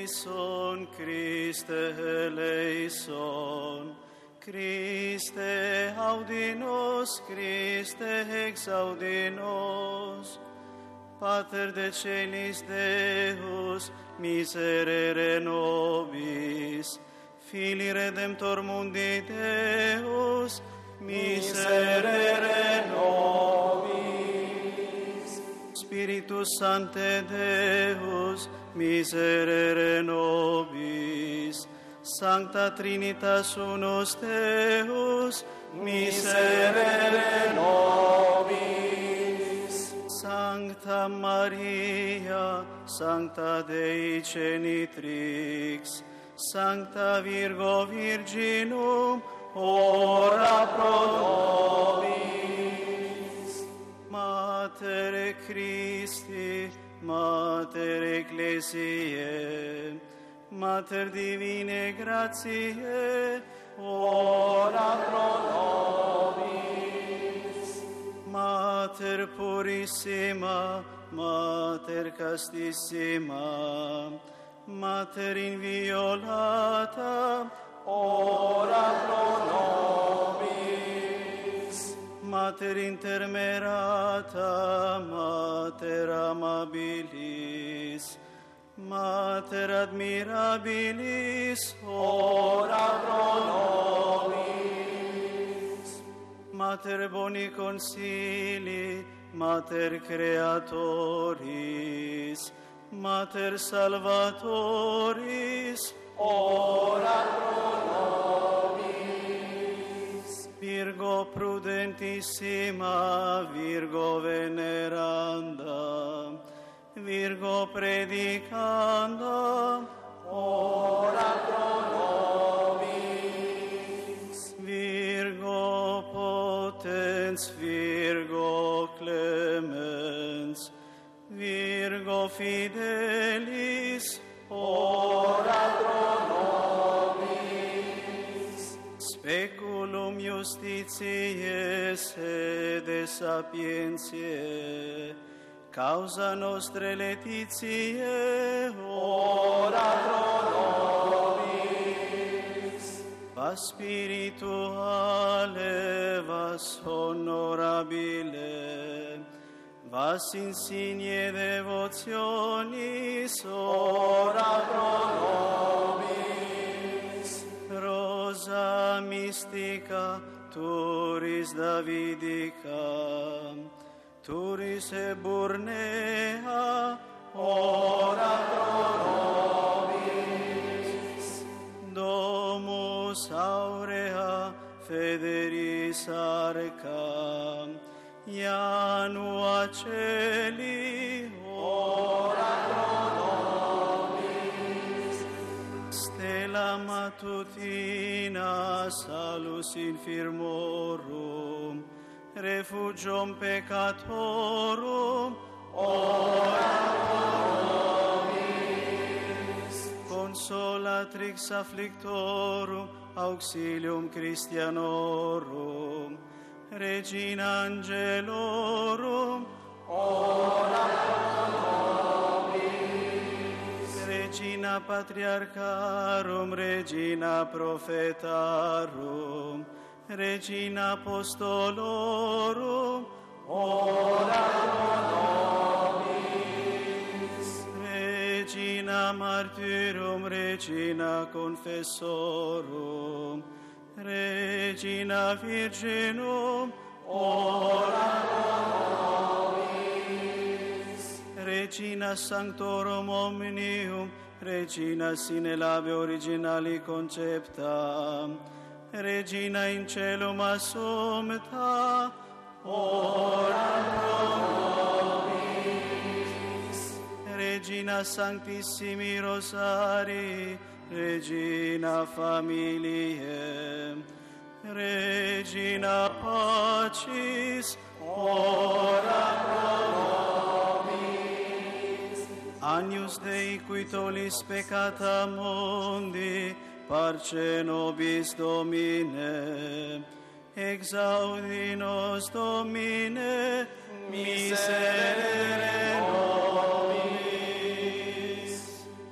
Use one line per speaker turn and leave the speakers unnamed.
eleison, Christe eleison. Christe audi nos, Christe exaudi nos. Pater de celis Deus, miserere nobis. Filii Redemptor mundi Deus, miserere nobis. Spiritus Sancte Deus, miserere nobis. Sancta Trinitas unus Deus, miserere nobis. Sancta Maria, Sancta Dei Genitrix, Sancta Virgo Virginum, ora pro nobis. Mater Christi, Mater Ecclesiae, Mater Divinae Gratiae, ora pro nobis. Mater Purissima, Mater Castissima, Mater Inviolata, ora pro nobis. Mater Intermerata, Mater Amabilis, Mater Admirabilis, ora pro nobis. Mater Boni Consili, Mater Creatoris, Mater Salvatoris, ora pro nobis. Virgo prudentissima, Virgo veneranda, Virgo predicanda, ora pro nobis. Virgo potens, Virgo clemens, Virgo fidelis, ora pro nobis. Speculum justitiae sede sapientiae, causa nostre laetitiae, ora pro nobis. Vas spirituale, vas honorabile, vas insigne devotionis, ora pro nobis. Rosa mystica, turis Davidica, turis eburnea, ora pro nobis. Domus aurea, federis arca, Ianua celi, ora pro nobis. Stella matutina, salus infirmorum, refugium peccatorum, ora pro nobis. Consolatrix afflictorum, auxilium Christianorum, Regina Angelorum, ora pro nobis. Regina Patriarcharum, Regina Prophetarum, Regina Apostolorum, ora pro nobis. Regina Martyrum, Regina Confessorum, Regina Virginum, ora pro nobis. Regina Sanctorum Omnium, Regina sine labe originali concepta, Regina in celum assumpta, ora pro nobis. Regina Sanctissimi Rosarii, Regina Familiae, Regina Pacis, ora pro nobis. Agnus Dei qui tollis peccata mundi, parce nobis Domine. Exaudi nos Domine, miserere nobis.